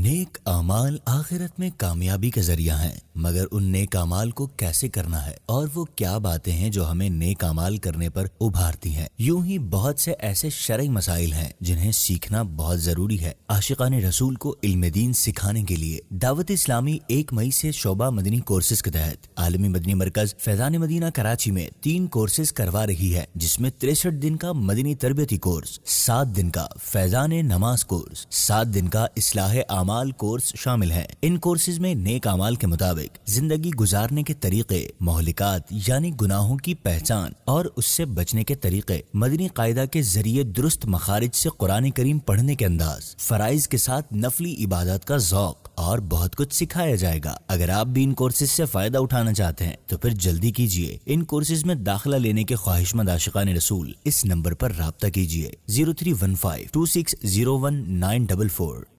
नेक अमाल आखिरत में कामयाबी का जरिया हैं, मगर उन नेक अमाल को कैसे करना है और वो क्या बातें हैं जो हमें नेक अमाल करने पर उभारती हैं। यूं ही बहुत से ऐसे शरई मसाइल हैं जिन्हें सीखना बहुत जरूरी है। आशिकाने रसूल को इल्म दीन सिखाने के लिए दावत इस्लामी 1 मई से शोबा मदनी कोर्सेज के तहत आलमी मदनी मरकज फैजान मदीना कराची में 3 कोर्सेज करवा रही है, जिसमें 63 दिन का मदनी तरबियती कोर्स, 7 दिन का फैजान नमाज कोर्स, 7 दिन का इस्लाह अमाल कोर्स शामिल है। इन कोर्सेज में नेक अमाल के मुताबिक जिंदगी गुजारने के तरीके, मोहलिकात यानी गुनाहों की पहचान और उससे बचने के तरीके, मदनी कायदा के जरिए दुरुस्त मखारिज से कुरान करीम पढ़ने के अंदाज, फराइज के साथ नफली इबादत का ज़ौक और बहुत कुछ सिखाया जाएगा। अगर आप भी इन कोर्सेज से फायदा उठाना चाहते हैं तो फिर जल्दी कीजिए। इन कोर्सेज में दाखिला लेने के ख्वाहिशमंद आशिकाने रसूल इस नंबर पर राब्ता कीजिए 0315 2601 944।